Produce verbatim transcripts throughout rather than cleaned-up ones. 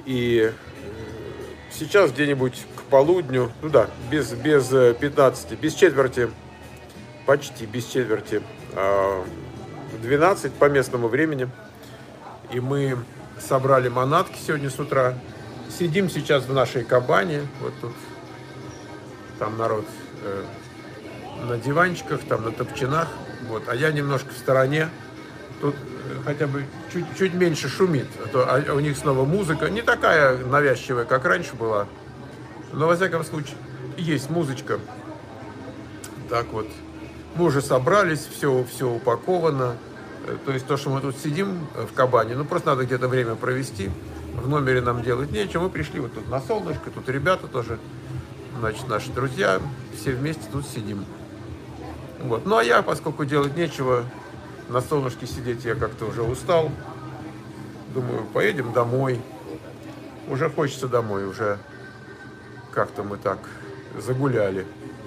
И сейчас где-нибудь к полудню, ну да, без, без пятнадцати, без четверти, почти без четверти, двенадцать по местному времени. И мы собрали манатки сегодня с утра. Сидим сейчас в нашей кабане. Вот тут там народ э, на диванчиках, там на топчинах. Вот. А я немножко в стороне. Тут э, хотя бы чуть, чуть меньше шумит. А то а у них снова музыка. Не такая навязчивая, как раньше была. Но во всяком случае есть музычка. Так вот. Мы уже собрались, все, все упаковано. То есть то, что мы тут сидим в кабане, ну просто надо где-то время провести. В номере нам делать нечего. Мы пришли вот тут на солнышко, тут ребята тоже, значит, наши друзья. Все вместе тут сидим. Вот. Ну а я, поскольку делать нечего, на солнышке сидеть я как-то уже устал. Думаю, поедем домой. Уже хочется домой, уже как-то мы так загуляли.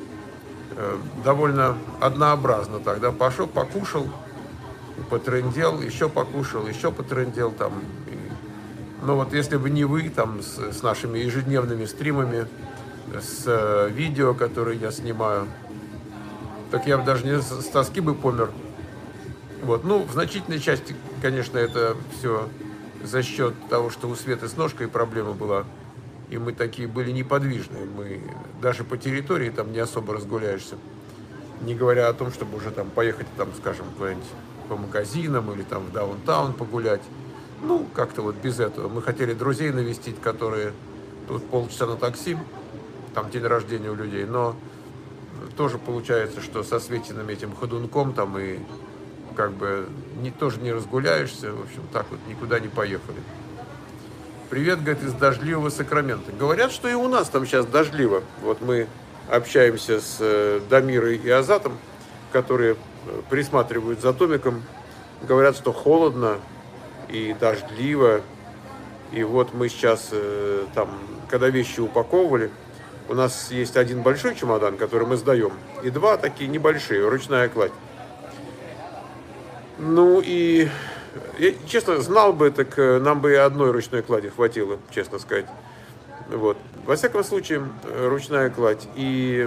Довольно однообразно так, да, пошел, покушал, потрындел, еще покушал, еще потрындел там. Но вот если бы не вы там с, с нашими ежедневными стримами, с э, видео, которые я снимаю, так я бы даже не с, с тоски бы помер. Вот, ну, в значительной части, конечно, это все за счет того, что у Светы с ножкой проблема была, и мы такие были неподвижные, мы даже по территории там не особо разгуляешься, не говоря о том, чтобы уже там поехать, там, скажем, куда-нибудь по магазинам или там в даунтаун погулять. Ну, как-то вот без этого. Мы хотели друзей навестить, которые тут полчаса на такси, там день рождения у людей, но тоже получается, что со Светиным этим ходунком там и как бы не, тоже не разгуляешься, в общем, так вот никуда не поехали. Привет, говорит, из дождливого Сакрамента. Говорят, что и у нас там сейчас дождливо. Вот мы общаемся с Дамирой и Азатом, которые присматривают за Томиком. Говорят, что холодно и дождливо. И вот мы сейчас э, там, когда вещи упаковывали, у нас есть один большой чемодан, который мы сдаем, и два такие небольшие, ручная кладь. Ну и, я, честно, знал бы, так нам бы и одной ручной клади хватило, честно сказать. Вот. Во всяком случае, ручная кладь. И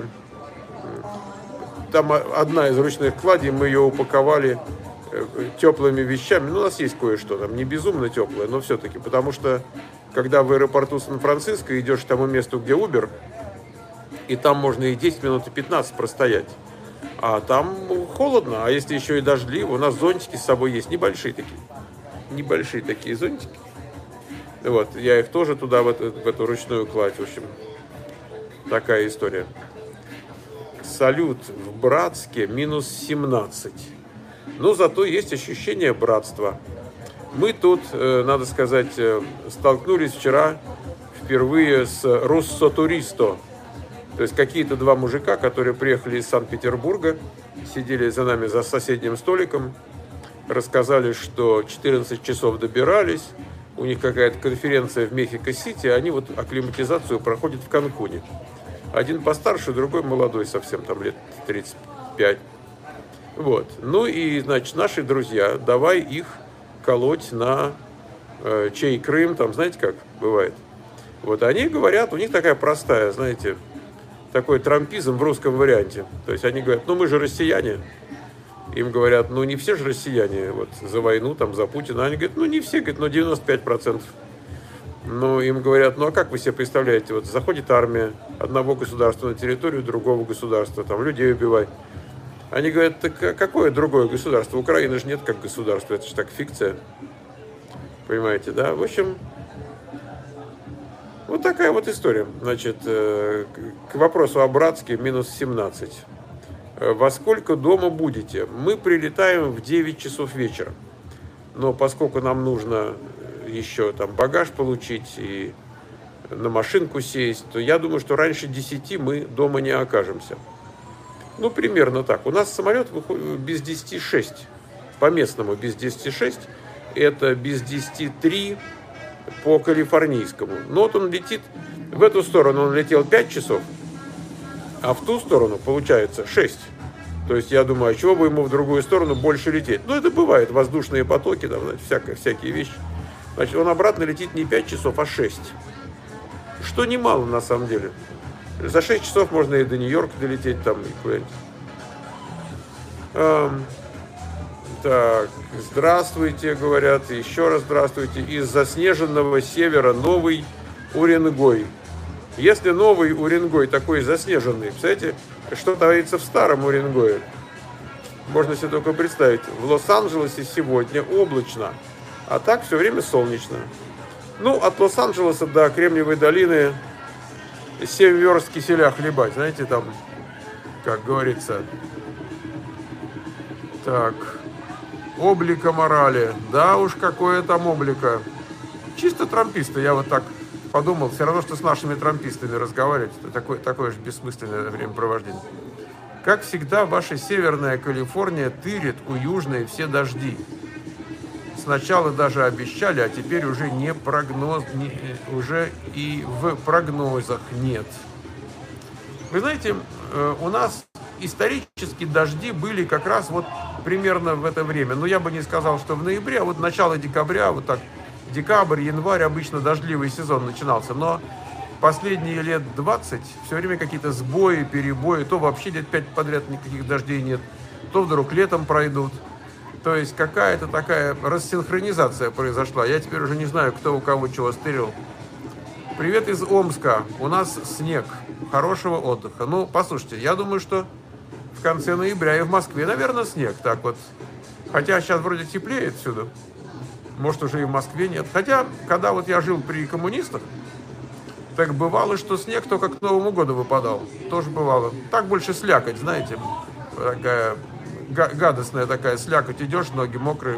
там одна из ручных кладей, мы ее упаковали теплыми вещами. Ну, у нас есть кое-что там, не безумно теплое, но все-таки. Потому что, когда в аэропорту Сан-Франциско идешь к тому месту, где Uber, и там можно и десять минут, и пятнадцать простоять. А там холодно, а если еще и дождливо, у нас зонтики с собой есть, небольшие такие. Небольшие такие зонтики. Вот, я их тоже туда, в эту, в эту ручную кладь, в общем. Такая история. Салют в Братске минус семнадцать. Но зато есть ощущение братства. Мы тут, надо сказать, столкнулись вчера впервые с Руссо-Туристо. То есть какие-то два мужика, которые приехали из Санкт-Петербурга, сидели за нами за соседним столиком, рассказали, что четырнадцать часов добирались, у них какая-то конференция в Мехико-Сити, они вот акклиматизацию проходят в Канкуне. Один постарше, другой молодой совсем, там лет тридцать пять. Вот. Ну и, значит, наши друзья, давай их колоть на э, чей Крым, там, знаете, как бывает. Вот они говорят, у них такая простая, знаете, такой трампизм в русском варианте. То есть они говорят, ну мы же россияне. Им говорят, ну не все же россияне, вот, за войну, там, за Путина. Они говорят, ну не все, говорят, но девяносто пять процентов. Ну, им говорят, ну а как вы себе представляете, вот заходит армия одного государства на территорию другого государства, там, людей убивать. Они говорят, так какое другое государство? Украины же нет как государства, это же так фикция. Понимаете, да? В общем, вот такая вот история. Значит, к вопросу о Братске минус семнадцать. Во сколько дома будете? Мы прилетаем в девять часов вечера. Но поскольку нам нужно еще там багаж получить и на машинку сесть, то я думаю, что раньше десяти мы дома не окажемся. Ну, примерно так. У нас самолет выходит без десяти шесть. По местному без десяти шесть. Это без десяти три по калифорнийскому. Но вот он летит, в эту сторону он летел пять часов, а в ту сторону получается шесть. То есть я думаю, а чего бы ему в другую сторону больше лететь? Ну, это бывает, воздушные потоки, там, знаете, всякое, всякие вещи. Значит, он обратно летит не пять часов, а шесть. Что немало на самом деле. За шесть часов можно и до Нью-Йорка долететь там, и куда-нибудь. Эм, так, здравствуйте, говорят, еще раз здравствуйте. Из заснеженного севера Новый Уренгой. Если Новый Уренгой такой заснеженный, представляете, что творится в старом Уренгое? Можно себе только представить. В Лос-Анджелесе сегодня облачно, а так все время солнечно. Ну, от Лос-Анджелеса до Кремниевой долины семь верст киселя хлебать, знаете, там, как говорится. Так, облика морали. Да уж, какое там облико. Чисто трамписты, я вот так подумал. Все равно, что с нашими трампистами разговаривать. Это такое, такое же бессмысленное времяпровождение. Как всегда, ваша северная Калифорния тырит у южной все дожди. Сначала даже обещали, а теперь уже не прогноз, не, уже и в прогнозах нет. Вы знаете, у нас исторически дожди были как раз вот примерно в это время. Но я бы не сказал, что в ноябре, а вот начало декабря, вот так, декабрь, январь обычно дождливый сезон начинался. Но последние лет двадцать все время какие-то сбои, перебои, то вообще лет пять подряд никаких дождей нет, то вдруг летом пройдут. То есть какая-то такая рассинхронизация произошла. Я теперь уже не знаю, кто у кого чего стырил. Привет из Омска. У нас снег. Хорошего отдыха. Ну, послушайте, я думаю, что в конце ноября и в Москве, наверное, снег. Так вот. Хотя сейчас вроде теплеет всюду. Может, уже и в Москве нет. Хотя, когда вот я жил при коммунистах, так бывало, что снег только к Новому году выпадал. Тоже бывало. Так больше слякоть, знаете. Такая гадостная такая слякоть. Идешь, ноги мокрые.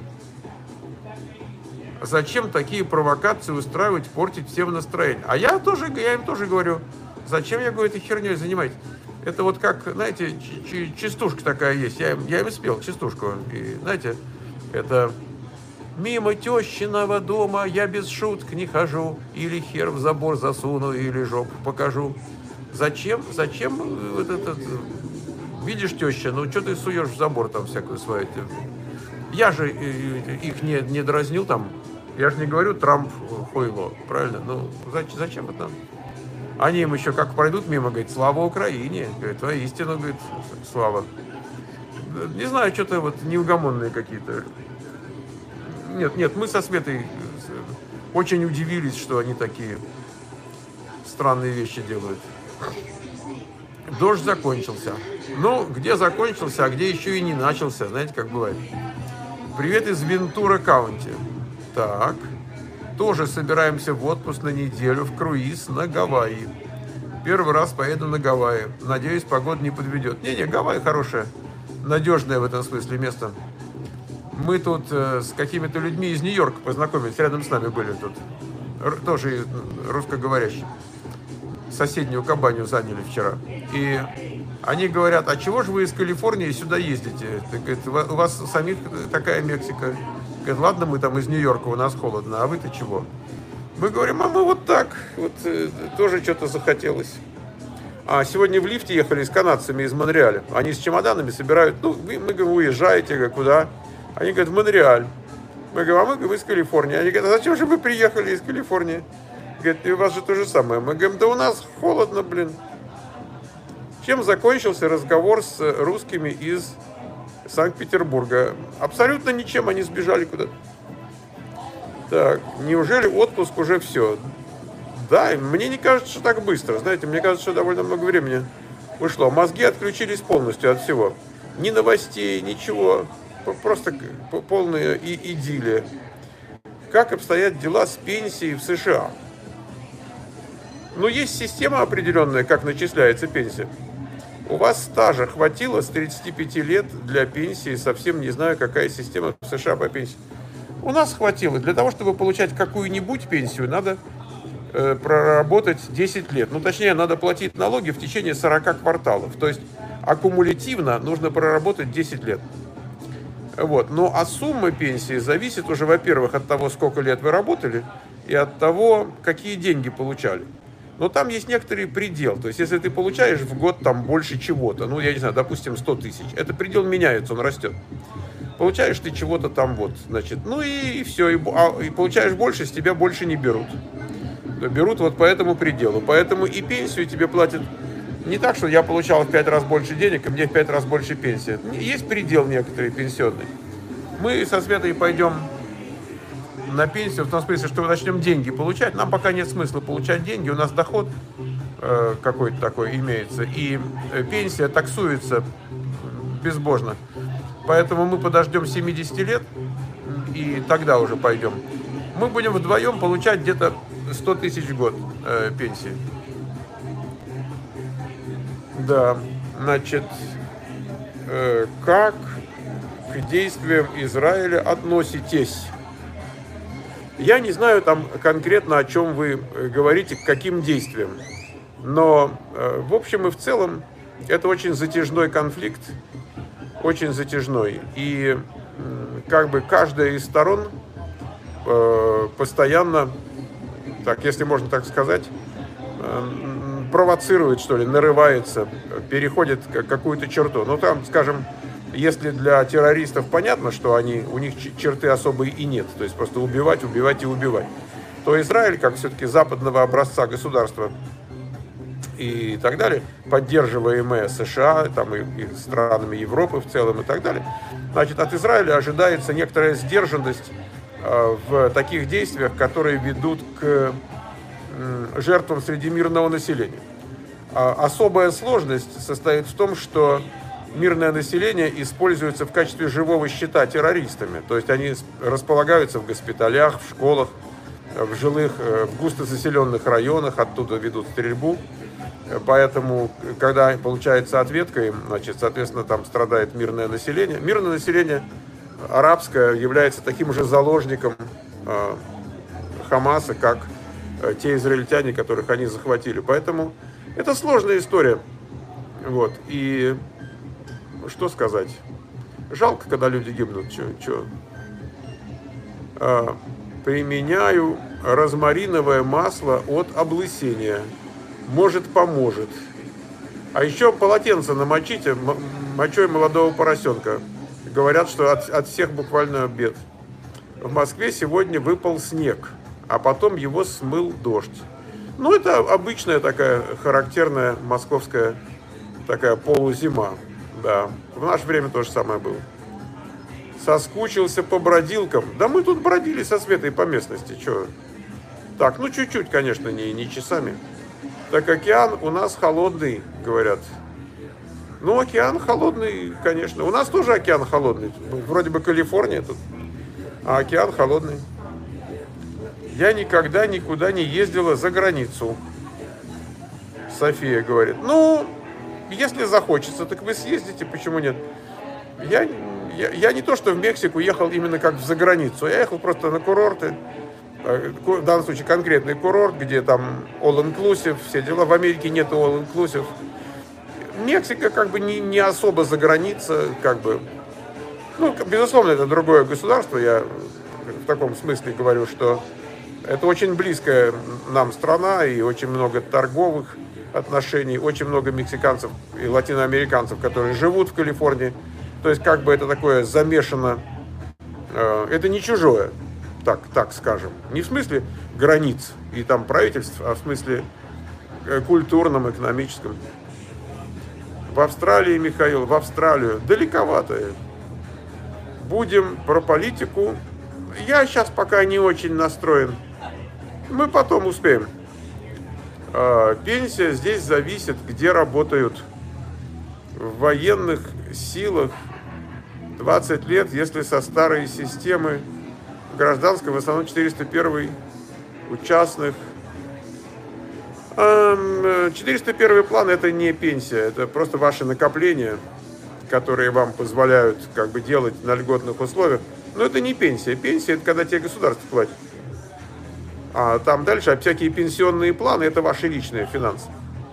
Зачем такие провокации устраивать, портить всем настроение? А я тоже, я им тоже говорю, зачем, я говорю, этой херней занимаетесь? Это вот как, знаете, частушка такая есть. Я, я им спел частушку. И, знаете, это... Мимо тещиного дома я без шуток не хожу, или хер в забор засуну, или жопу покажу. Зачем, зачем вот этот... Видишь, теща, ну что ты суешь в забор там всякую свою? Я же их не, не дразню там. Я же не говорю Трамп хуйло, правильно? Ну, зачем, зачем это? Они им еще как пройдут мимо, говорит, слава Украине. Говорит, воистину, говорит, слава. Не знаю, что-то вот неугомонные какие-то. Нет, нет, мы со Светой очень удивились, что они такие странные вещи делают. Дождь закончился. Ну, где закончился, а где еще и не начался, знаете, как бывает. Привет из Вентура Каунти. Так, тоже собираемся в отпуск на неделю в круиз на Гавайи. Первый раз поеду на Гавайи. Надеюсь, погода не подведет. Не-не, Гавайи хорошее, надежное в этом смысле место. Мы тут э, с какими-то людьми из Нью-Йорка познакомились, рядом с нами были тут. Р- тоже русскоговорящие. Соседнюю кабаню заняли вчера. И они говорят, а чего же вы из Калифорнии сюда ездите? Так, говорит, у вас самих такая Мексика. Говорит, ладно, мы там из Нью-Йорка, у нас холодно, а вы-то чего? Мы говорим, а мы вот так, вот э, тоже что-то захотелось. А сегодня в лифте ехали с канадцами из Монреаля. Они с чемоданами собирают, ну, вы, мы говорим, уезжаете, говорю, куда? Они говорят, в Монреаль. Мы говорим, а мы, мы из Калифорнии. Они говорят, а зачем же вы приехали из Калифорнии? Говорят, и у вас же то же самое. Мы говорим, да у нас холодно, блин. Чем закончился разговор с русскими из Санкт-Петербурга? Абсолютно ничем, они сбежали куда-то. Так, неужели отпуск уже все? Да, мне не кажется, что так быстро. Знаете, мне кажется, что довольно много времени ушло. Мозги отключились полностью от всего. Ни новостей, ничего. Просто полная идиллия. Как обстоят дела с пенсией в США? Ну, есть система определенная, как начисляется пенсия. У вас стажа хватило с тридцати пяти лет для пенсии, совсем не знаю, какая система в США по пенсии. У нас хватило. Для того, чтобы получать какую-нибудь пенсию, надо э, проработать десять лет. Ну, точнее, надо платить налоги в течение сорока кварталов. То есть, аккумулятивно нужно проработать десять лет. Вот. Ну, а сумма пенсии зависит уже, во-первых, от того, сколько лет вы работали, и от того, какие деньги получали. Но там есть некоторый предел. То есть, если ты получаешь в год там больше чего-то, ну, я не знаю, допустим, сто тысяч, этот предел меняется, он растет. получаешь ты чего-то там вот, значит, ну и, и все, и, а, и получаешь больше, с тебя больше не берут. Берут вот по этому пределу, поэтому и пенсию тебе платят не так, что я получал в пять раз больше денег, и мне в пять раз больше пенсия. Есть предел некоторый пенсионный. Мы со Светой пойдем на пенсию, в том смысле, что мы начнем деньги получать. Нам пока нет смысла получать деньги, у нас доход э, какой-то такой имеется, и э, пенсия таксуется безбожно. Поэтому мы подождем семьдесят лет, и тогда уже пойдем. Мы будем вдвоем получать где-то сто тысяч в год э, пенсии. Да, значит, э, как к действиям Израиля относитесь? Я не знаю там конкретно, о чем вы говорите, к каким действиям. Но, э, в общем и в целом, это очень затяжной конфликт, очень затяжной. И э, как бы каждая из сторон э, постоянно, так, если можно так сказать, э, провоцирует, что ли, нарывается, переходит какую-то черту. Ну, там, скажем, если для террористов понятно, что они, у них черты особые и нет, то есть просто убивать, убивать и убивать, то Израиль, как все-таки западного образца государства и так далее, поддерживаемое США там, и, и странами Европы в целом и так далее, значит, от Израиля ожидается некоторая сдержанность э, в таких действиях, которые ведут к э, жертвам среди мирного населения. А особая сложность состоит в том, что мирное население используется в качестве живого щита террористами. То есть они располагаются в госпиталях, в школах, в жилых, в густозаселенных районах, оттуда ведут стрельбу. Поэтому, когда получается ответка им, значит, соответственно, там страдает мирное население. Мирное население арабское является таким же заложником э, Хамаса, как э, те израильтяне, которых они захватили. Поэтому это сложная история. Вот. И что сказать? Жалко, когда люди гибнут. Чё, чё? А, применяю розмариновое масло от облысения. Может, поможет. А еще полотенце намочите мочой молодого поросенка. Говорят, что от, от всех буквально бед. В Москве сегодня выпал снег, а потом его смыл дождь. Ну, это обычная такая характерная московская такая полузима. Да, в наше время то же самое было. Соскучился по бродилкам. Да мы тут бродили со Светой по местности. Че? Так, ну чуть-чуть, конечно, не, не часами. Так океан у нас холодный, говорят. Ну, океан холодный, конечно. У нас тоже океан холодный. Вроде бы Калифорния тут, а океан холодный. Я никогда никуда не ездила за границу. София говорит. Ну, если захочется, так вы съездите, почему нет? Я, я, я не то, что в Мексику ехал именно как в заграницу. Я ехал просто на курорты. В данном случае конкретный курорт, где там all-inclusive, все дела. В Америке нет all-inclusive. Мексика как бы не, не особо за граница, как бы. Ну, безусловно, это другое государство. Я в таком смысле говорю, что это очень близкая нам страна и очень много торговых отношений, очень много мексиканцев и латиноамериканцев, которые живут в Калифорнии. То есть как бы это такое замешано, э, это не чужое, так, так скажем. Не в смысле границ и там правительств, а в смысле э, культурном, экономическом. В Австралии, Михаил, в Австралию. Далековато. Будем про политику. Я сейчас пока не очень настроен. Мы потом успеем. Пенсия здесь зависит, где работают. В военных силах двадцать лет, если со старой системы. Гражданской в основном четыреста первый у частных. четыреста первый план — это не пенсия, это просто ваши накопления, которые вам позволяют как бы делать на льготных условиях. Но это не пенсия. Пенсия — это когда тебе государство платит. А там дальше, а всякие пенсионные планы — это ваши личные финансы.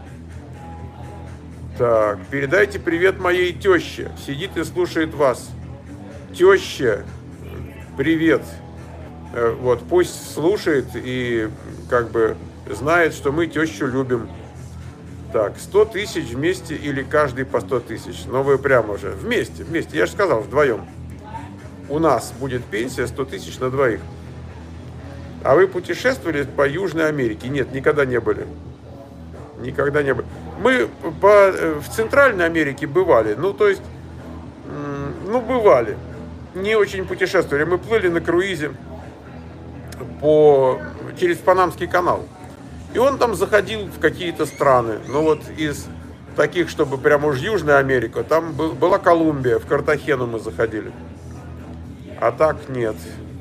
Так, передайте привет моей теще. Сидит и слушает вас. Теща, привет. Вот, пусть слушает и как бы знает, что мы тещу любим. Так, сто тысяч вместе или каждый по сто тысяч? Но вы прямо уже вместе, вместе. Я же сказал, вдвоем. у нас будет пенсия сто тысяч на двоих. А вы путешествовали по Южной Америке? Нет, никогда не были. Никогда не были. Мы по, в Центральной Америке бывали. Ну, то есть, ну, бывали. Не очень путешествовали. Мы плыли на круизе по, через Панамский канал. И он там заходил в какие-то страны. Ну, вот из таких, чтобы прямо уж Южная Америка, там был, была Колумбия. В Картахену мы заходили. А так нет.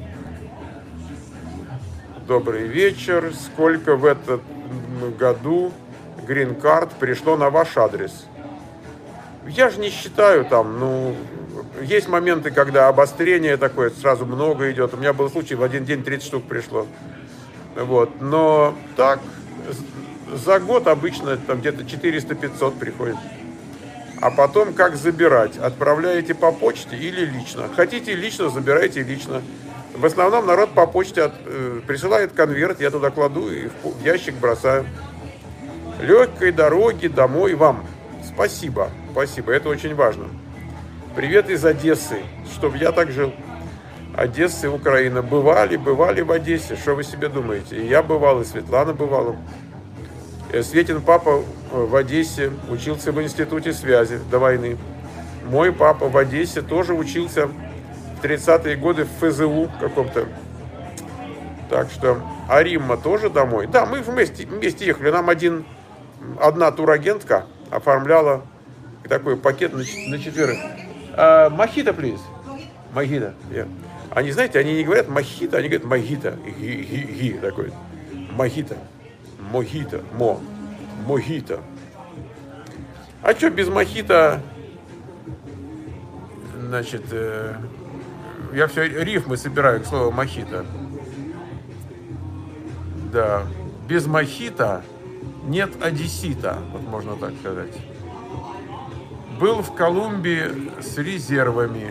Добрый вечер. Сколько в этом году грин-карт пришло на ваш адрес? Я же не считаю там, ну, есть моменты, когда обострение такое, сразу много идет. У меня был случай, в один день тридцать штук пришло. Вот, но так, за год обычно там где-то четыреста-пятьсот приходит. А потом как забирать? Отправляете по почте или лично? Хотите лично, забирайте лично. В основном народ по почте от, э, присылает конверт, я туда кладу и в ящик бросаю. Легкой дороги домой вам. Спасибо, спасибо, это очень важно. Привет из Одессы, чтобы я так жил. Одесса, Украина. Бывали, бывали в Одессе, что вы себе думаете? И я бывал, и Светлана бывала. Светин папа в Одессе учился в институте связи до войны. Мой папа в Одессе тоже учился в тридцатые годы в эф зэ у каком-то. Так что, а Римма тоже домой? Да, мы вместе, вместе ехали. Нам один, одна турагентка оформляла такой пакет на, на четверых. Мохито, please. Мохито. Yeah. Они, знаете, они не говорят мохито, они говорят мохито. Ги такой. Мохито. Мохито. Мо. Мохито. А что без мохито? Значит, э, я все рифмы собираю к слову мохито. Да. Без мохито нет одессита, вот можно так сказать. Был в Колумбии с резервами.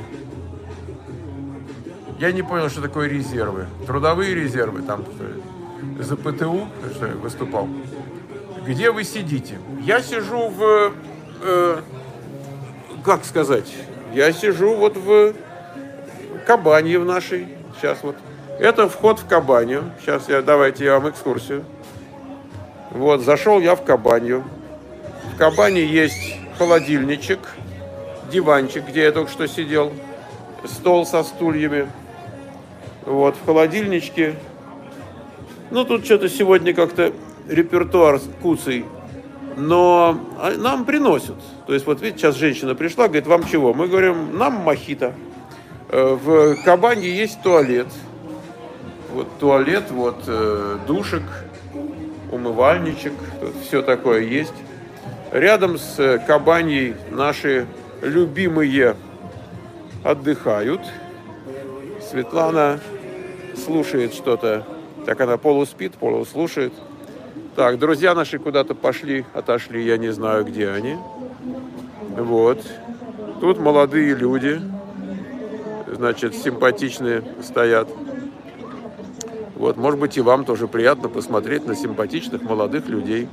Я не понял, что такое резервы. Трудовые резервы, там за пэ тэ у что, выступал. Где вы сидите? Я сижу в... Э, как сказать? Я сижу вот в кабанье в нашей. Сейчас вот. Это вход в кабанью. Сейчас я, давайте я вам экскурсию. Вот, зашел я в кабанью. В кабане есть холодильничек, диванчик, где я только что сидел, стол со стульями. Вот, в холодильничке. Ну, тут что-то сегодня как-то репертуар куцый. Но нам приносят. То есть, вот видите, сейчас женщина пришла, говорит, вам чего? Мы говорим, нам мохито. В кабане есть туалет. Вот туалет, вот душек, умывальничек, тут все такое есть. Рядом с кабаньей наши любимые отдыхают. Светлана слушает что-то. Так она полуспит, полуслушает. Так, друзья наши куда-то пошли, отошли, я не знаю, где они. Вот. Тут молодые люди, значит, симпатичные стоят. Вот, может быть, и вам тоже приятно посмотреть на симпатичных молодых людей.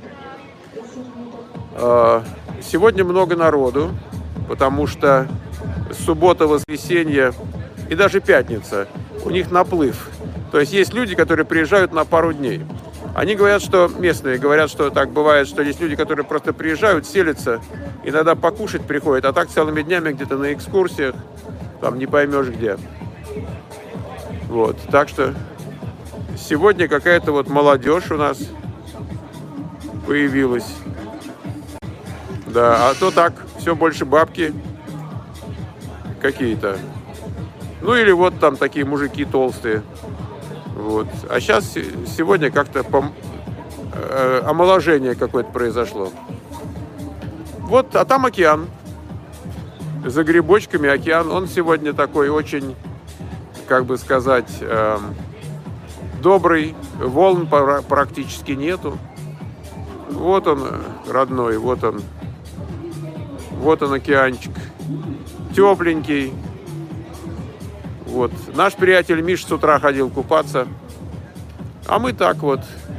Сегодня много народу, потому что суббота, воскресенье и даже пятница, у них наплыв. То есть есть люди, которые приезжают на пару дней. Они говорят, что местные говорят, что так бывает, что есть люди, которые просто приезжают, селятся, иногда покушать приходят, а так целыми днями где-то на экскурсиях, там не поймешь где. Вот, так что сегодня какая-то вот молодежь у нас появилась. Да, а то так, все больше бабки какие-то. Ну или вот там такие мужики толстые. Вот. А сейчас, сегодня как-то пом... э, омоложение какое-то произошло. Вот, а там океан. За грибочками океан. Он сегодня такой очень, как бы сказать, э, добрый. Волн практически нету. Вот он, родной, вот он. Вот он, океанчик. Тепленький. Вот. Наш приятель Миш с утра ходил купаться. А мы так вот.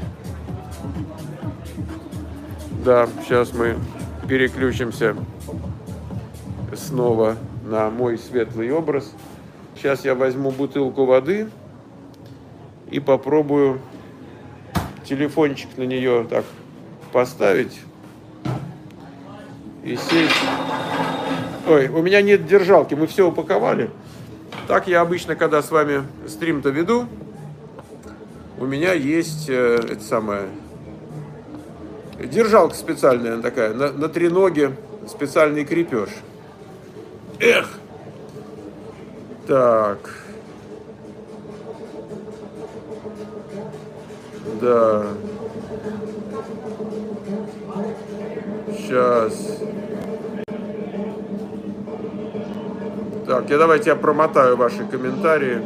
Да, сейчас мы переключимся снова на мой светлый образ. Сейчас я возьму бутылку воды и попробую телефончик на нее так поставить и сесть. Ой, у меня нет держалки, мы все упаковали. Так я обычно, когда с вами стрим-то веду, у меня есть э, это самое, держалка специальная такая, на, на треноге специальный крепеж. Эх! Так. Да. Сейчас. Так, я давайте я промотаю ваши комментарии.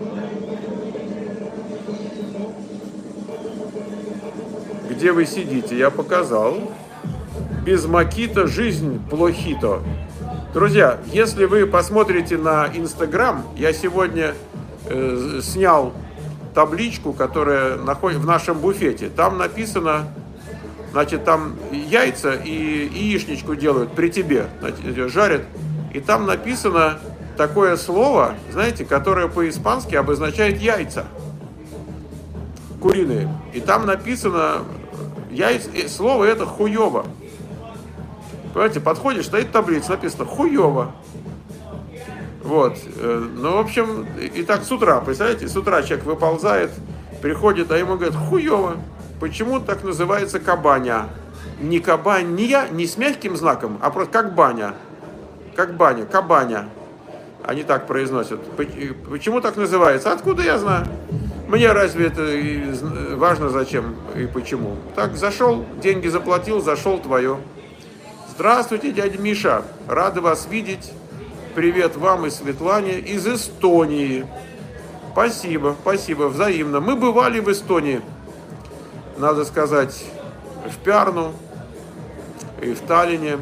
Где вы сидите? Я показал. Без макито жизнь плохито. Друзья, если вы посмотрите на Инстаграм, я сегодня э, снял табличку, которая находится в нашем буфете. Там написано, значит, там яйца и яичничку делают при тебе, значит, жарят. И там написано такое слово, знаете, которое по-испански обозначает яйца куриные. И там написано яйца, слово это хуёво. Понимаете, подходишь, стоит таблица, написано хуёво. Вот. Ну, в общем, и так с утра, представляете, с утра человек выползает, приходит, а ему говорят, хуёво. Почему так называется кабаня? Не кабанья, не с мягким знаком, а просто как баня. Как баня, кабаня. Они так произносят. Почему так называется? Откуда я знаю? Мне разве это важно зачем и почему? Так, зашел, деньги заплатил, зашел твое. Здравствуйте, дядя Миша. Рады вас видеть. Привет вам и Светлане из Эстонии. Спасибо, спасибо, взаимно. Мы бывали в Эстонии, надо сказать, в Пярну и в Таллине.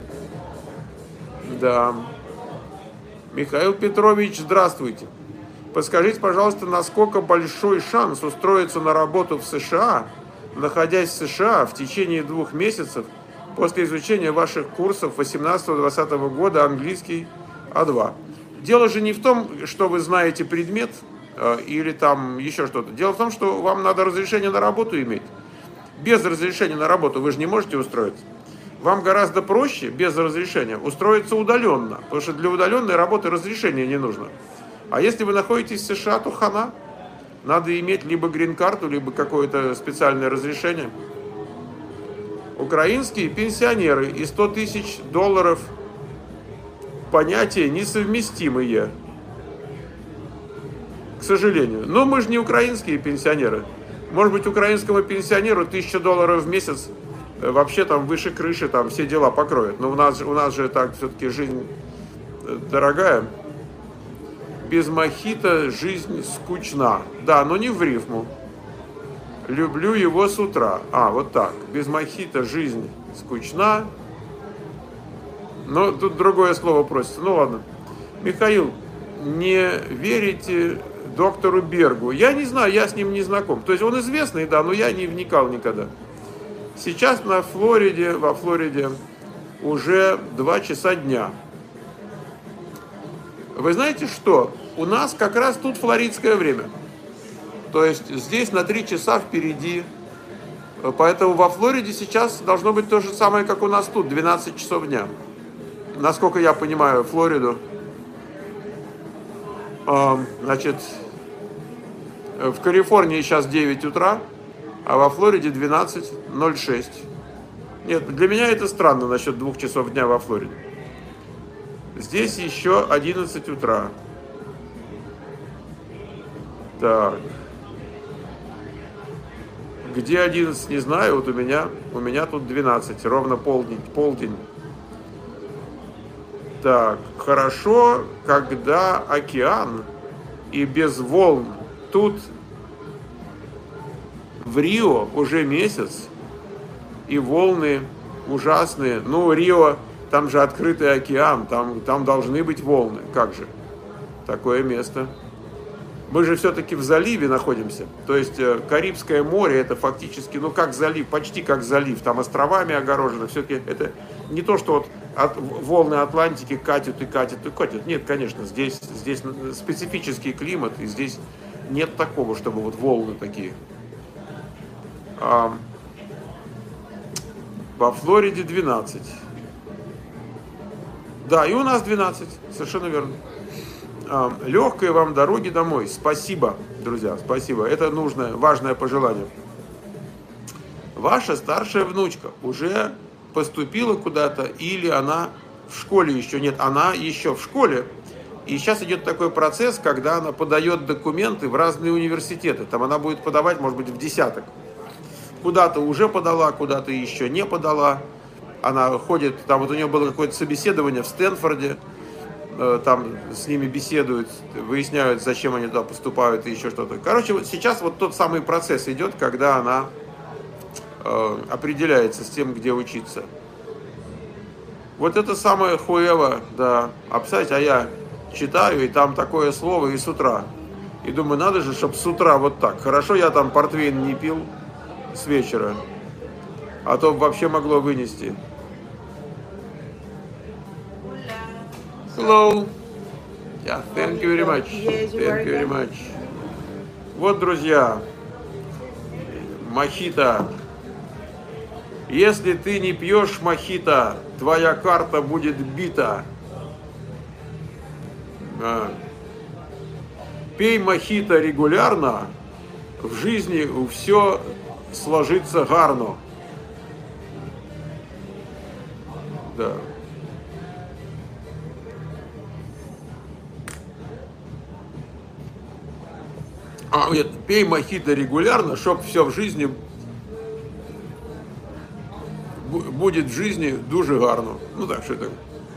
Да. Михаил Петрович, здравствуйте. Подскажите, пожалуйста, насколько большой шанс устроиться на работу в США, находясь в США в течение двух месяцев после изучения ваших курсов восемнадцатого-двадцатого года английский А два. Дело же не в том, что вы знаете предмет э, или там еще что-то. Дело в том, что вам надо разрешение на работу иметь. Без разрешения на работу вы же не можете устроиться. Вам гораздо проще без разрешения устроиться удаленно, потому что для удаленной работы разрешение не нужно. А если вы находитесь в США, то хана. Надо иметь либо грин-карту, либо какое-то специальное разрешение. Украинские пенсионеры и сто тысяч долларов понятия несовместимые. К сожалению. Но мы же не украинские пенсионеры. Может быть, украинскому пенсионеру тысяча долларов в месяц вообще там выше крыши, там все дела покроют. Но у нас, у нас же так все-таки жизнь дорогая. Без мохито жизнь скучна. Да, но не в рифму. Люблю его с утра. А, вот так. Без мохито жизнь скучна. Но тут другое слово просится. Ну ладно. Михаил, не верите доктору Бергу? Я не знаю, я с ним не знаком. То есть он известный, да, но я не вникал никогда. Сейчас на Флориде, во Флориде уже два часа дня. Вы знаете что? У нас как раз тут флоридское время. То есть здесь на три часа впереди. Поэтому во Флориде сейчас должно быть то же самое, как у нас тут, двенадцать часов дня. Насколько я понимаю, Флориду. Значит, в Калифорнии сейчас девять утра, а во Флориде двенадцать ноль шесть. Нет, для меня это странно насчет двух часов дня во Флориде. Здесь еще одиннадцать утра. Так. Где одиннадцать, не знаю. Вот у меня, у меня тут двенадцать, ровно полдень, полдень. Так, хорошо, когда океан и без волн. Тут в Рио уже месяц, и волны ужасные. Ну, Рио, там же открытый океан, там, там должны быть волны. Как же? Такое место. Мы же все-таки в заливе находимся. То есть Карибское море это фактически, ну как залив, почти как залив. Там островами огорожено. Все-таки это не то, что вот от, волны Атлантики катят и катят и катят. Нет, конечно, здесь, здесь специфический климат. И здесь нет такого, чтобы вот волны такие. А, во Флориде двенадцать. Да, и у нас двенадцать. Совершенно верно. Легкой вам дороги домой. Спасибо, друзья, спасибо. Это нужное, важное пожелание. Ваша старшая внучка уже поступила куда-то или она в школе еще? Нет, она еще в школе. И сейчас идет такой процесс, когда она подает документы в разные университеты. Там она будет подавать, может быть, в десяток. Куда-то уже подала, куда-то еще не подала. Она ходит, там вот у нее было какое-то собеседование в Стэнфорде. Там с ними беседуют, выясняют, зачем они туда поступают и еще что-то. Короче, вот сейчас вот тот самый процесс идет, когда она э, определяется с тем, где учиться. Вот это самое хуево, да. А представляете, а я читаю, и там такое слово и с утра. И думаю, надо же, чтобы с утра вот так. Хорошо, я там портвейн не пил с вечера, а то вообще могло вынести. Hello. Yeah, thank you very much. Thank you very much. Вот, друзья, мохито. Если ты не пьешь мохито, твоя карта будет бита. А. Пей мохито регулярно, в жизни все сложится гарно. Да. А, нет, пей мохито регулярно, чтоб все в жизни будет в жизни дуже гарно. Ну так, что это?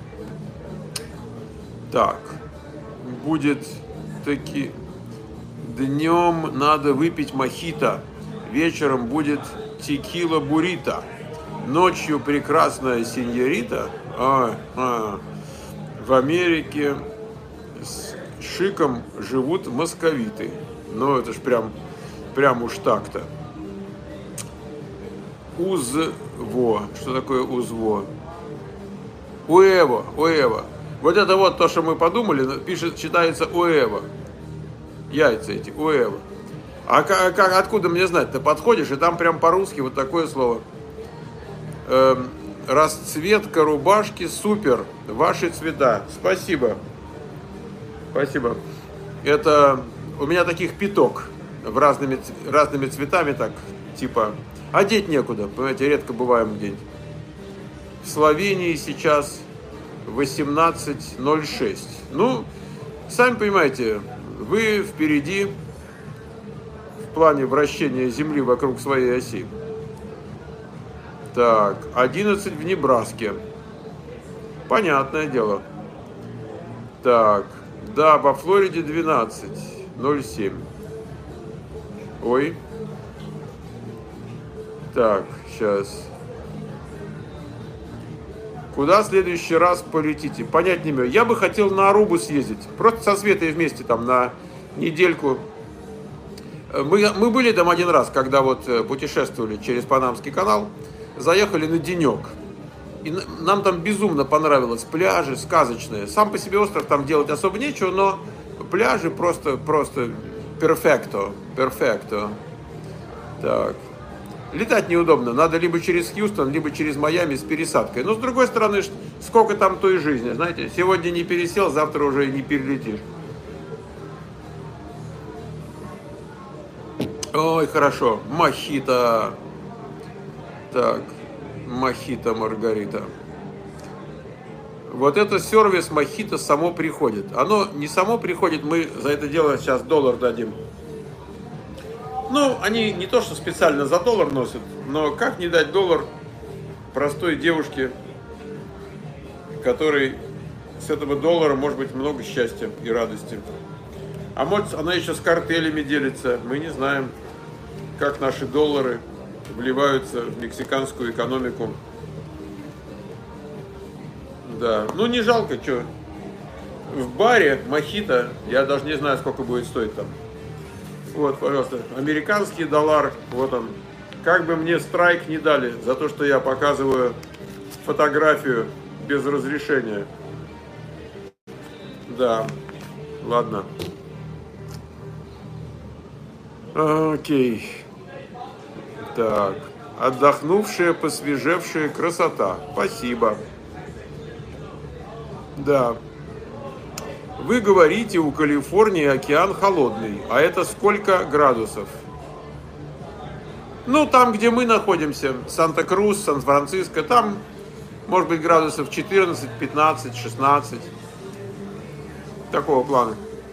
Так, будет таки днем надо выпить мохито, вечером будет текила буррито, ночью прекрасная сеньорита. А, а, в Америке с шиком живут московиты. Ну, это ж прям, прям уж так-то. Узво. Что такое узво? Уэво, уэво. Вот это вот то, что мы подумали, пишет, читается уэво. Яйца эти, уэво. А как, как, откуда мне знать? Ты подходишь, и там прям по-русски вот такое слово. Эм, расцветка рубашки супер. Ваши цвета. Спасибо. Спасибо. Это... У меня таких пяток в разными, разными цветами, так, типа, одеть некуда, понимаете, редко бываем где-нибудь. В Словении сейчас восемнадцать ноль шесть. Ну, сами понимаете, вы впереди в плане вращения Земли вокруг своей оси. Так, одиннадцать в Небраске. Понятное дело. Так, да, во Флориде двенадцать. ноль семь. Ой. Так, сейчас. Куда в следующий раз полетите? Понять не имею. Я бы хотел на Арубу съездить. Просто со Светой вместе там на недельку. Мы, мы были там один раз, когда вот путешествовали через Панамский канал. Заехали на денек. И нам там безумно понравилось. Пляжи сказочные. Сам по себе остров там делать особо нечего, но пляжи просто, просто перфекто, перфекто. Так. Летать неудобно. Надо либо через Хьюстон, либо через Майами с пересадкой. Но с другой стороны, сколько там той жизни, знаете. Сегодня не пересел, завтра уже не перелетишь. Ой, хорошо. Мохито. Так. Мохито Маргарита. Вот это сервис мохито само приходит. Оно не само приходит, мы за это дело сейчас доллар дадим. Ну, они не то, что специально за доллар носят, но как не дать доллар простой девушке, которой с этого доллара может быть много счастья и радости. А может, она еще с картелями делится. Мы не знаем, как наши доллары вливаются в мексиканскую экономику. Да, ну не жалко, что. В баре мохито, я даже не знаю, сколько будет стоить там. Вот, пожалуйста, американский доллар, вот он. Как бы мне страйк не дали за то, что я показываю фотографию без разрешения. Да, ладно. Окей. Так, отдохнувшая, посвежевшая красота. Спасибо. Да. Вы говорите, у Калифорнии океан холодный. А это сколько градусов? Ну, там, где мы находимся, Санта-Крус, Сан-Франциско, там, может быть, градусов четырнадцать, пятнадцать, шестнадцать. Такого плана.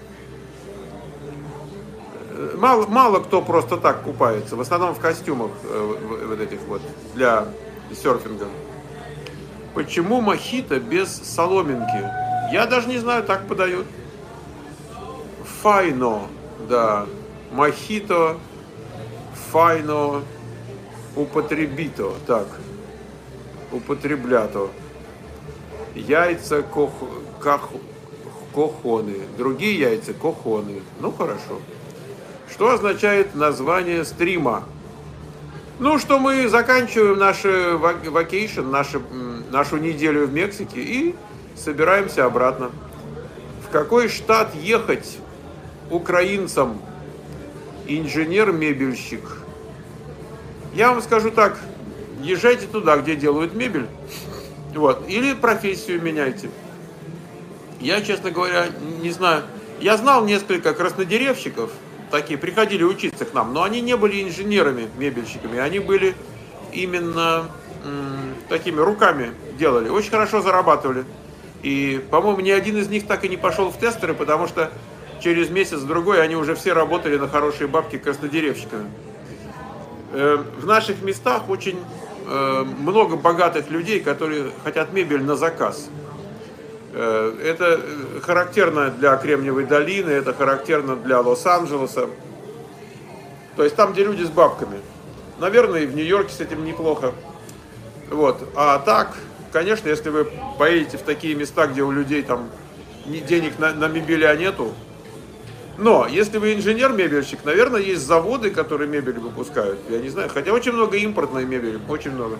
Мало, мало кто просто так купается. В основном в костюмах э, вот этих вот для серфинга. Почему мохито без соломинки? Я даже не знаю, так подают. Файно, да. Мохито, файно, употребито. Так. Употреблято. Яйца кох, кох, кохоны. Другие яйца кохоны. Ну, хорошо. Что означает название стрима? Ну, что мы заканчиваем наш вакейшн, нашу, нашу неделю в Мексике и собираемся обратно. В какой штат ехать украинцам? Инженер-мебельщик. Я вам скажу так, езжайте туда, где делают мебель, вот, или профессию меняйте. Я, честно говоря, не знаю. Я знал несколько краснодеревщиков, такие приходили учиться к нам, но они не были инженерами, мебельщиками, они были именно м, такими руками делали, очень хорошо зарабатывали. И, по-моему, ни один из них так и не пошел в тестеры, потому что через месяц-другой они уже все работали на хорошие бабки краснодеревщиками. Э, в наших местах очень э, много богатых людей, которые хотят мебель на заказ. Это характерно для Кремниевой долины, это характерно для Лос-Анджелеса. То есть там, где люди с бабками. Наверное, и в Нью-Йорке с этим неплохо. Вот. А так, конечно, если вы поедете в такие места, где у людей там денег на, на мебеля нету. Но, если вы инженер-мебельщик, наверное, есть заводы, которые мебель выпускают. Я не знаю, хотя очень много импортной мебели, очень много.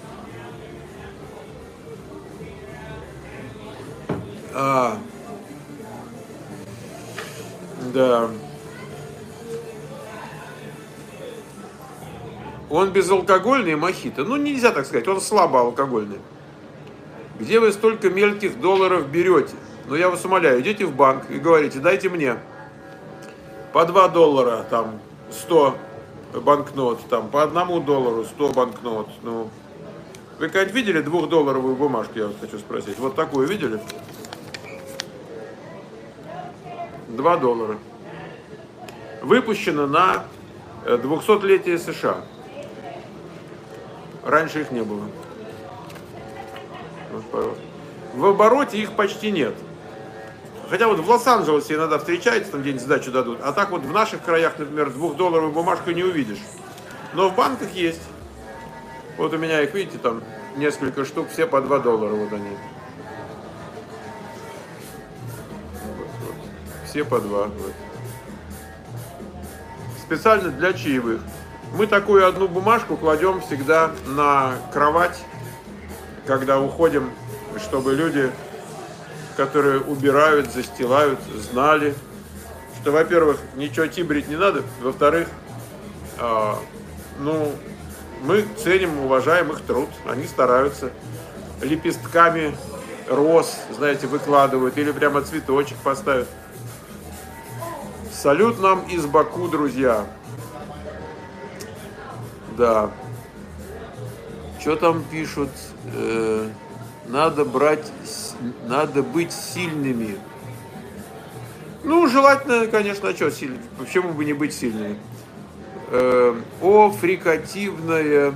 А, да. Он безалкогольный мохито? Ну, нельзя так сказать, он слабоалкогольный. Где вы столько мелких долларов берете? Ну, я вас умоляю, идите в банк и говорите, дайте мне по два доллара, там, сто банкнот, там, по одному доллару сто банкнот. Ну, вы когда-нибудь видели двухдолларовую бумажку, я вас хочу спросить? Вот такую видели? два доллара. Выпущено на двухсотлетие США. Раньше их не было. В обороте их почти нет. Хотя вот в Лос-Анджелесе иногда встречается, там где-нибудь сдачу дадут. А так вот в наших краях, например, двухдолларовую бумажку не увидишь. Но в банках есть. Вот у меня их, видите, там несколько штук, все по два доллара. Вот они. Все по два. Вот. Специально для чаевых. Мы такую одну бумажку кладем всегда на кровать, когда уходим, чтобы люди, которые убирают, застилают, знали, что, во-первых, ничего тибрить не надо, во-вторых, э, ну, мы ценим, уважаем их труд, они стараются, лепестками роз, знаете, выкладывают, или прямо цветочек поставят. Салют нам из Баку, друзья. Да. Что там пишут? Э, надо брать, надо быть сильными. Ну, желательно, конечно, а что сильными? Почему бы не быть сильными? Э, о, фрикативное.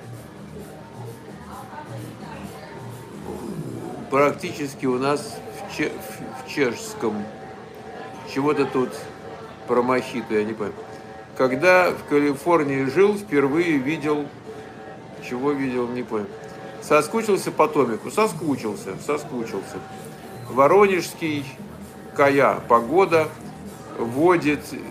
Практически у нас в, че, в чешском. Чего-то тут про мохито, я не понимаю. Когда в Калифорнии жил, впервые видел... Чего видел, не понял. Соскучился по Томику. Соскучился, соскучился. Воронежский Кая. Погода вводит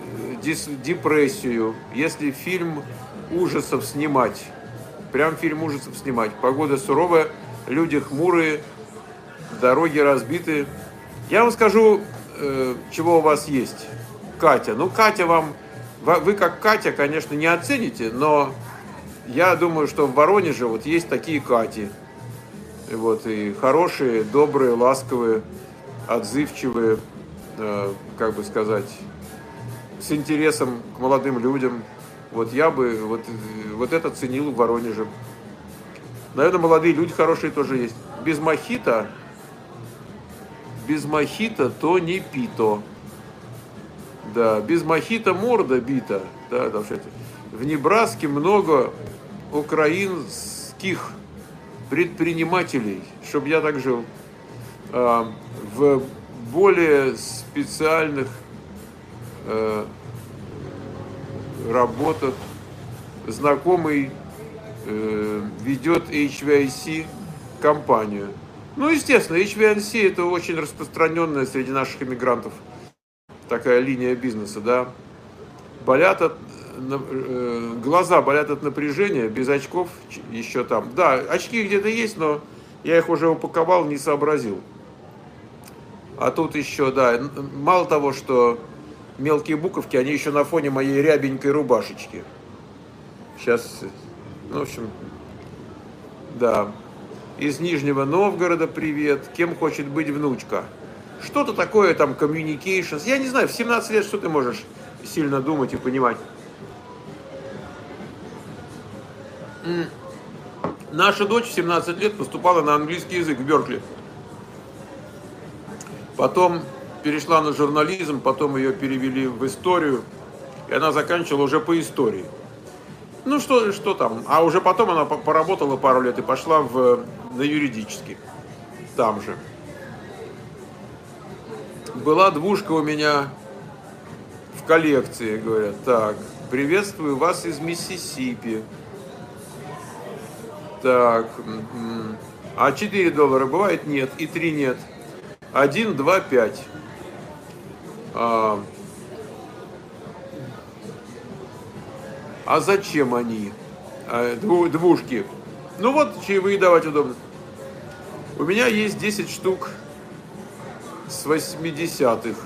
дис- депрессию. Если фильм ужасов снимать, прям фильм ужасов снимать, погода суровая, люди хмурые, дороги разбиты. Я вам скажу, э, чего у вас есть. Катя. Ну, Катя вам... Вы как Катя, конечно, не оцените, но я думаю, что в Воронеже вот есть такие Кати. Вот, и хорошие, добрые, ласковые, отзывчивые, э, как бы сказать, с интересом к молодым людям. Вот я бы вот, вот это ценил в Воронеже. Наверное, молодые люди хорошие тоже есть. Без мохито, без мохито то не пито. Да, без мохито морда бита. Да, там что-то. В Небраске много украинских предпринимателей, чтобы я так жил, а, в более специальных а, работах. Знакомый а, ведет эйч ви ай си компанию. Ну, естественно, эйч ви ай си это очень распространенная среди наших иммигрантов такая линия бизнеса, да. Болят от, э, глаза болят от напряжения, без очков еще там. Да, очки где-то есть, но я их уже упаковал, не сообразил. А тут еще, да, мало того, что мелкие буковки, они еще на фоне моей рябенькой рубашечки. Сейчас, ну, в общем, да. Из Нижнего Новгорода привет. Кем хочет быть внучка? Что-то такое там, communications. Я не знаю, в семнадцать лет что ты можешь сильно думать и понимать. Наша дочь в семнадцать лет поступала на английский язык в Беркли. Потом перешла на журнализм, потом ее перевели в историю. И она заканчивала уже по истории. Ну что, что там? А уже потом она поработала пару лет и пошла в, на юридический. Там же. Была двушка у меня в коллекции, говорят. Так, приветствую вас из Миссисипи. Так, а четыре доллара бывает? Нет. И три нет. один, два, пять. А, а зачем они? А, дву, двушки. Ну вот, чаевые давать удобно. У меня есть десять штук с восьмидесятых.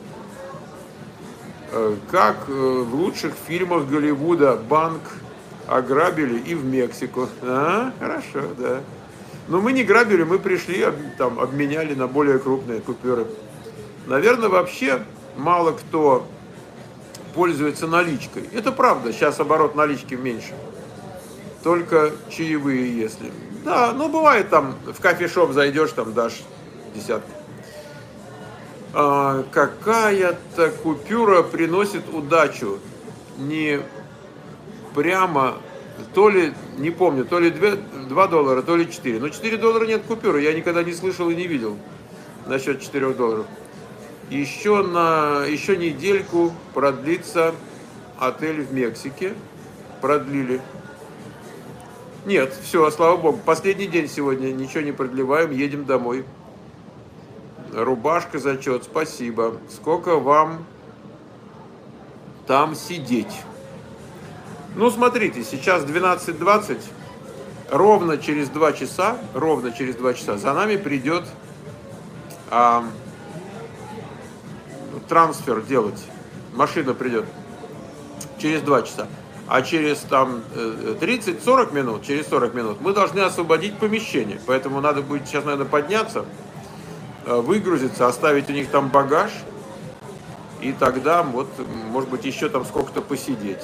Как в лучших фильмах Голливуда банк ограбили и в Мексику. А, хорошо, да. Но мы не грабили, мы пришли, там, обменяли на более крупные купюры. Наверное, вообще мало кто пользуется наличкой. Это правда, сейчас оборот налички меньше. Только чаевые, если. Да, ну бывает там, в кофешоп зайдешь, там дашь десятку. А, какая-то купюра приносит удачу. Не прямо, то ли, не помню, то ли два доллара, то ли четыре. Но четыре доллара нет купюры, я никогда не слышал и не видел насчет четырёх долларов. Еще, на, еще недельку продлится отель в Мексике. Продлили. Нет, все, слава богу. Последний день сегодня, ничего не продлеваем, едем домой. Рубашка, зачет, спасибо. Сколько вам там сидеть? Ну, смотрите, сейчас двенадцать двадцать. Ровно через два часа, ровно через два часа за нами придет а, трансфер делать. Машина придет через два часа. А через там тридцать-сорок минут, через сорок минут мы должны освободить помещение. Поэтому надо будет сейчас, наверное, подняться, выгрузиться, оставить у них там багаж. И тогда, вот, может быть, еще там сколько-то посидеть.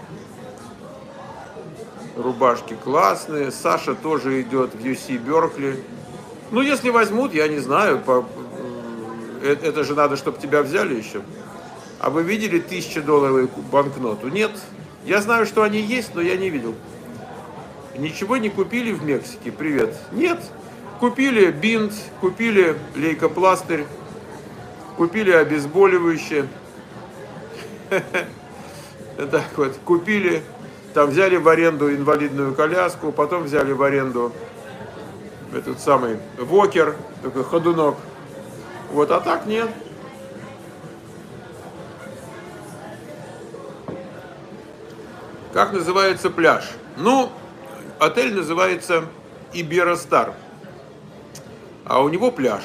Рубашки классные. Саша тоже идет в ю си Беркли. Ну, если возьмут, я не знаю. По... Это же надо, чтобы тебя взяли еще. А вы видели тысячедолларовую банкноту? Нет. Я знаю, что они есть, но я не видел. Ничего не купили в Мексике? Привет. Нет. Купили бинт, купили лейкопластырь, купили обезболивающее. Так вот, купили, там взяли в аренду инвалидную коляску, потом взяли в аренду этот самый вокер, такой ходунок. Вот, а так нет. Как называется пляж? Ну, отель называется Иберостар, а у него пляж.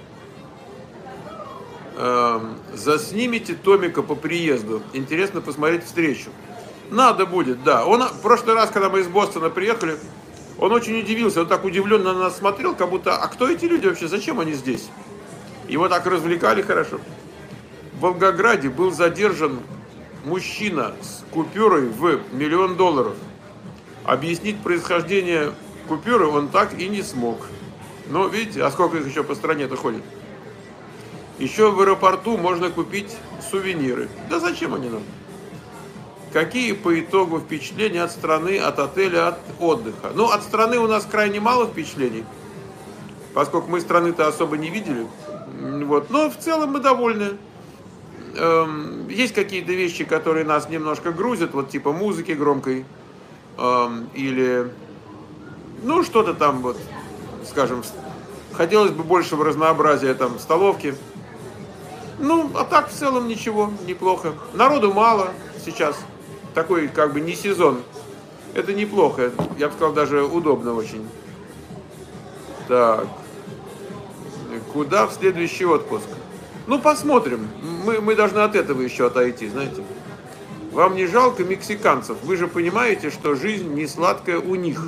Эм, заснимите Томика по приезду. Интересно посмотреть встречу. Надо будет, да. Он в прошлый раз, когда мы из Бостона приехали, он очень удивился. Он так удивленно на нас смотрел, как будто, а кто эти люди вообще? Зачем они здесь? Его так развлекали хорошо. В Волгограде был задержан мужчина с купюрой в миллион долларов. Объяснить происхождение купюры он так и не смог. Но видите, а сколько их еще по стране-то ходит? Еще в аэропорту можно купить сувениры. Да зачем они нам? Какие по итогу впечатления от страны, от отеля, от отдыха? Ну, от страны у нас крайне мало впечатлений, поскольку мы страны-то особо не видели. Вот. Но в целом мы довольны. Эм, есть какие-то вещи, которые нас немножко грузят, вот типа музыки громкой, эм, или, ну, что-то там, вот, скажем, хотелось бы большего разнообразия там в столовке. Ну, а так в целом ничего, неплохо. Народу мало сейчас. Такой как бы не сезон. Это неплохо. Я бы сказал, даже удобно очень. Так. Куда в следующий отпуск? Ну, посмотрим. Мы, мы должны от этого еще отойти, знаете. Вам не жалко мексиканцев? Вы же понимаете, что жизнь не сладкая у них.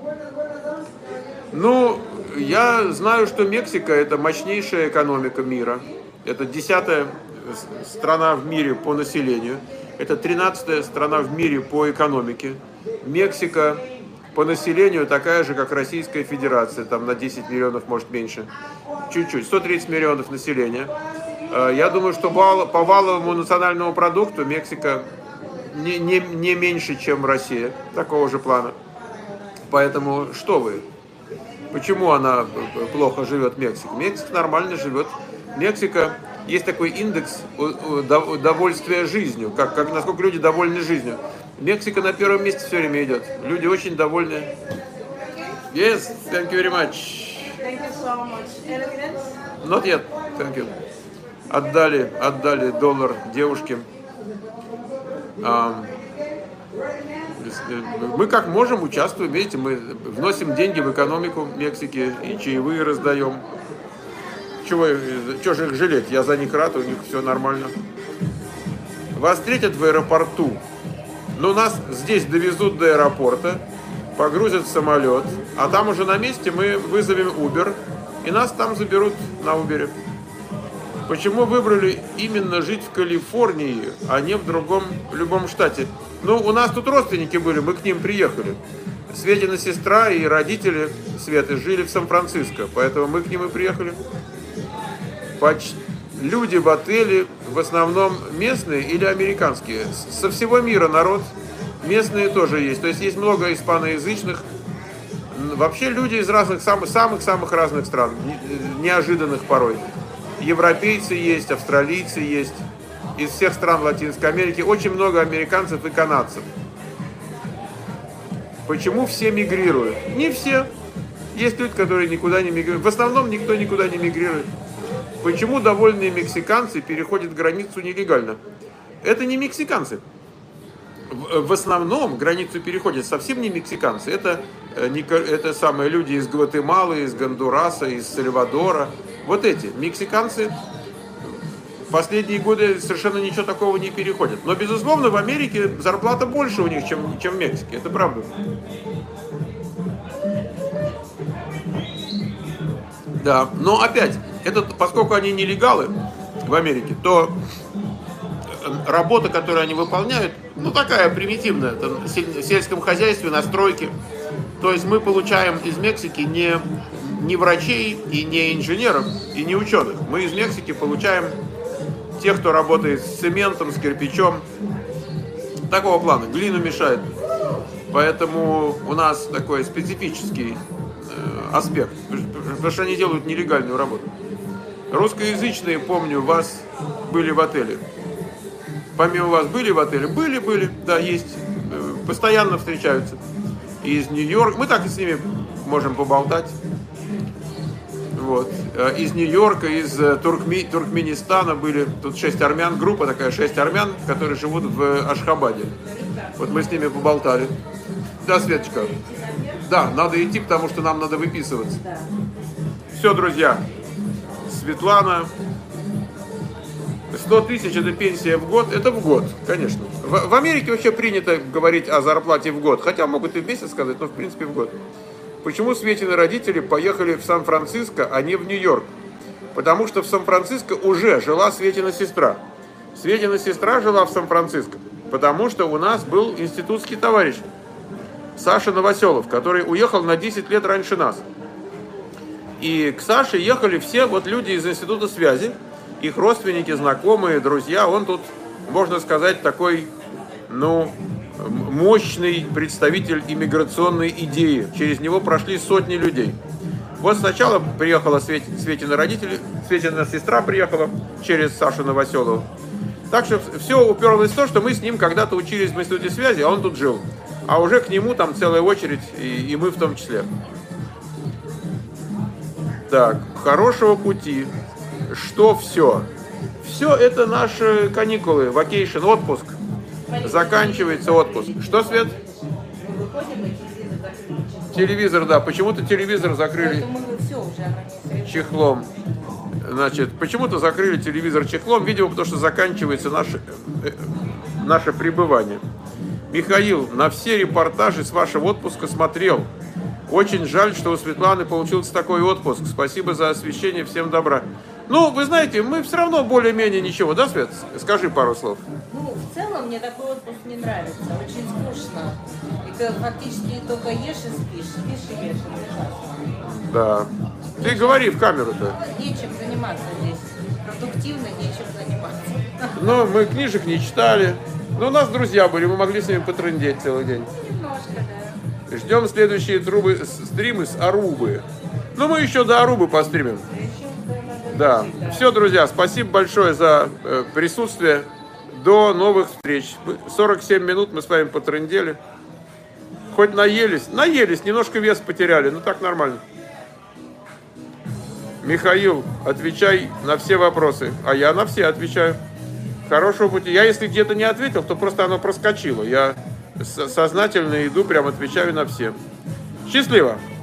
Ну, я знаю, что Мексика – это мощнейшая экономика мира. Это десятая страна в мире по населению. Это тринадцатая страна в мире по экономике. Мексика по населению такая же, как Российская Федерация. Там на десять миллионов, может, меньше. Чуть-чуть. сто тридцать миллионов населения. Я думаю, что по валовому национальному продукту Мексика не, не, не меньше, чем Россия. Такого же плана. Поэтому что вы? Почему она плохо живет, Мексика? Мексика нормально живет. Мексика, есть такой индекс довольствия жизнью, как, как, насколько люди довольны жизнью. Мексика на первом месте все время идет. Люди очень довольны. Yes, thank you very much. Thank you so much. Anything else? Not yet, thank you. Отдали, отдали доллар девушке. Um, мы как можем участвуем, видите, мы вносим деньги в экономику Мексики и чаевые раздаем. Чего, чего же их жалеть? Я за них рад, у них все нормально. Вас встретят в аэропорту. Но нас здесь довезут до аэропорта, погрузят в самолет, а там уже на месте мы вызовем Uber, и нас там заберут на Uber. Почему выбрали именно жить в Калифорнии, а не в другом, в любом штате? Ну, у нас тут родственники были, мы к ним приехали. Светина сестра и родители Светы жили в Сан-Франциско, поэтому мы к ним и приехали. Поч... Люди в отеле в основном местные или американские. Со всего мира народ. Местные тоже есть. То есть есть много испаноязычных. Вообще люди из разных, самых-самых разных стран. Неожиданных порой. Европейцы есть, австралийцы есть. Из всех стран Латинской Америки. Очень много американцев и канадцев. Почему все мигрируют? Не все. Есть люди, которые никуда не мигрируют. В основном никто никуда не мигрирует. Почему довольные мексиканцы переходят границу нелегально? Это не мексиканцы. В основном границу переходят совсем не мексиканцы. Это, это самые люди из Гватемалы, из Гондураса, из Сальвадора. Вот эти. Мексиканцы в последние годы совершенно ничего такого не переходят. Но, безусловно, в Америке зарплата больше у них, чем, чем в Мексике. Это правда. Да, но опять, это, поскольку они нелегалы в Америке, то работа, которую они выполняют, ну такая примитивная, там, в сельском хозяйстве, на стройке. То есть мы получаем из Мексики не, не врачей, и не инженеров, и не ученых. Мы из Мексики получаем тех, кто работает с цементом, с кирпичом. Такого плана, глину мешает. Поэтому у нас такой специфический аспект, потому что они делают нелегальную работу. Русскоязычные, помню, вас были в отеле. Помимо вас были в отеле? Были, были, да, есть. Постоянно встречаются. Из Нью-Йорка, мы так и с ними можем поболтать. Вот. Из Нью-Йорка, из Туркми... Туркменистана были. Тут шесть армян, группа такая, шесть армян, которые живут в Ашхабаде. Вот мы с ними поболтали. Да, Светочка? Да, надо идти, потому что нам надо выписываться. Все, друзья. Светлана. сто тысяч это пенсия в год. Это в год, конечно. В, в Америке вообще принято говорить о зарплате в год. Хотя могут и в месяц сказать, но в принципе в год. Почему Светины родители поехали в Сан-Франциско, а не в Нью-Йорк? Потому что в Сан-Франциско уже жила Светина сестра. Светина сестра жила в Сан-Франциско, потому что у нас был институтский товарищ Саша Новоселов, который уехал на десять лет раньше нас. И к Саше ехали все вот люди из института связи, их родственники, знакомые, друзья. Он тут, можно сказать, такой, ну, мощный представитель иммиграционной идеи. Через него прошли сотни людей. Вот сначала приехала Свет, Светина родители, Светина сестра приехала через Сашу Новоселову. Так что все уперлось в то, что мы с ним когда-то учились в институте связи, а он тут жил. А уже к нему там целая очередь, и, и мы в том числе. Так, хорошего пути. Что все? Все это наши каникулы, вакейшн, отпуск. Заканчивается отпуск. Что, Свет? Телевизор, да. Почему-то телевизор закрыли чехлом. Значит, почему-то закрыли телевизор чехлом, видимо, потому что заканчивается наше, наше пребывание. Михаил, на все репортажи с вашего отпуска смотрел. Очень жаль, что у Светланы получился такой отпуск. Спасибо за освещение, всем добра. Ну, вы знаете, мы все равно более-менее ничего, да, Свет? Скажи пару слов. Ну, в целом мне такой отпуск не нравится. Очень скучно. И ты фактически только ешь и спишь, спишь и ешь. Это ужасно. Да. Ты говори в камеру-то. Нечем заниматься здесь. Продуктивно нечем заниматься. Ну, мы книжек не читали. Ну, у нас друзья были, мы могли с ними потрындеть целый день. Немножко, да. Ждем следующие трубы, стримы с Арубы. Ну, мы еще до Арубы постримим. Да. Все, друзья, спасибо большое за э, присутствие. До новых встреч. сорок семь минут мы с вами потрындели. Хоть наелись. Наелись, немножко вес потеряли, но так нормально. Михаил, отвечай на все вопросы. А я на все отвечаю. Хорошего пути. Я если где-то не ответил, то просто оно проскочило. Я сознательно иду, прям отвечаю на все. Счастливо!